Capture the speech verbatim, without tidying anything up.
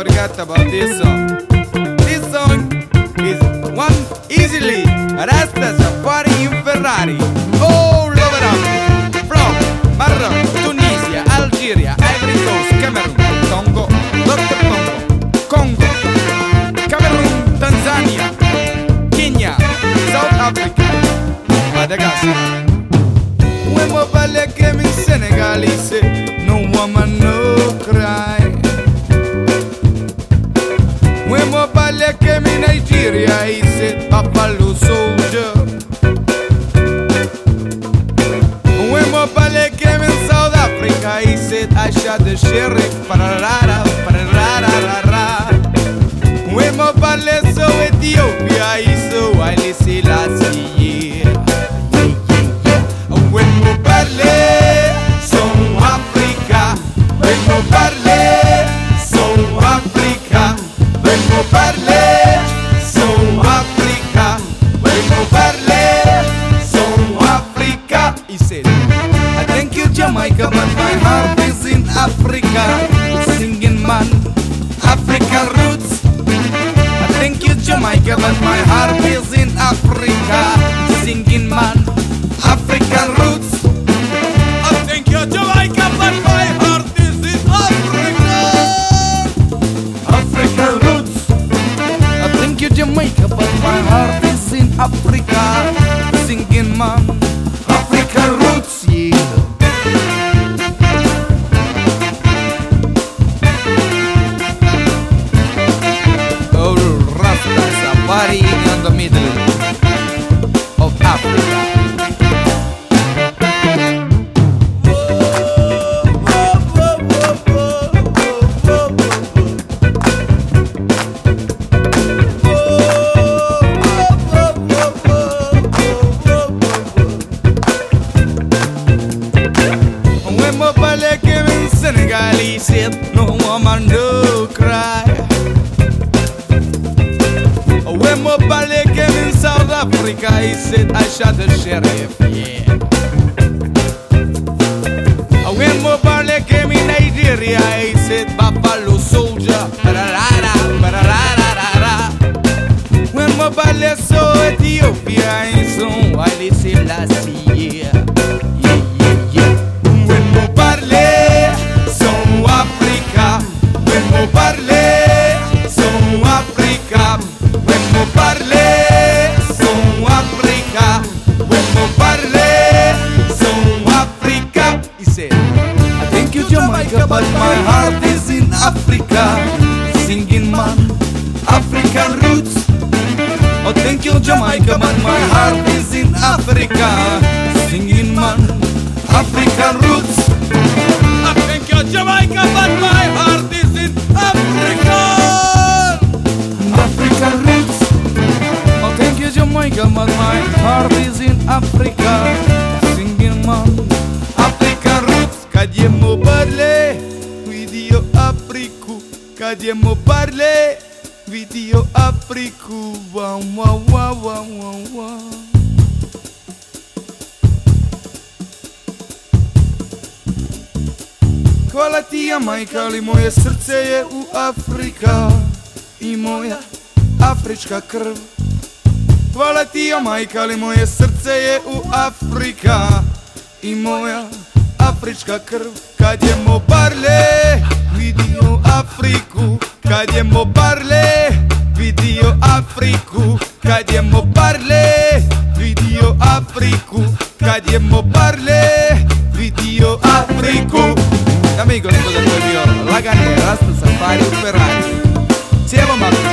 forget about this song. This song is one easily Rasta Safari in Ferrari all over Africa, from Morocco, Tunisia, Algeria, Ivory Coast, Cameroon, Congo, doctor Congo, Congo, Cameroon, Tanzania, Kenya, South Africa, Madagascar. When my ballet came in Senegal, he said, no woman, no cry. When my ballet came in Nigeria, he said, Buffalo soldier. When my ballet came in South Africa, he said, I shot the sheriff. Pararara, pararara. When my ballet saw Ethiopia, he saw Haile Selassie. When mo parle, son Africa. When mo parle, son Africa. When mo parle, son Africa. When mo parle, son Africa. He said, I thank you Jamaica, but my heart is in Africa. Singing man, African roots. I thank you Jamaica, but my heart is in Africa. Singing man, African roots. I thank you Jamaica, but my heart is in Africa. African roots. I thank you Jamaica, but my heart is in Africa. Singing man, African roots, yeah. Oh, Rasta Safari in the middle of Africa. When my ballet came in Senegal, he said, no woman, no cry. When my ballet came in South Africa, he said, I shot the sheriff, yeah. When my ballet came in Nigeria, he said, Buffalo soldier. When my ballet saw Ethiopia, he saw Haile Selassie, yeah. But my heart is in Africa. Singing man, African roots. Oh, thank you Jamaica, but my heart is in Africa. Singing man, African roots. I thank you Jamaica, but my heart is in Africa. African roots. Oh, thank you Jamaica, but my heart is in Africa. Singing man, African roots. Kadiemo parle, video Afriku. Kadiemo parle, video Afriku. Wow, wow, wow, wow, wow, wow. Hvala ti Jamajka, ali moje srce je u Afrika i moja afrička krv. Hvala ti Jamajka, ali moje srce je u Afrika i moja afrička krv. Kad jemo parle, vidio Afriku. Kad jemo parle, vidio Afriku. Kad jemo parle, vidio Afriku. Kad jemo parle, vidio Afriku. Amigo lindo del tuo Lagane, Rasta Safari, Ferrari. Siamo Marco.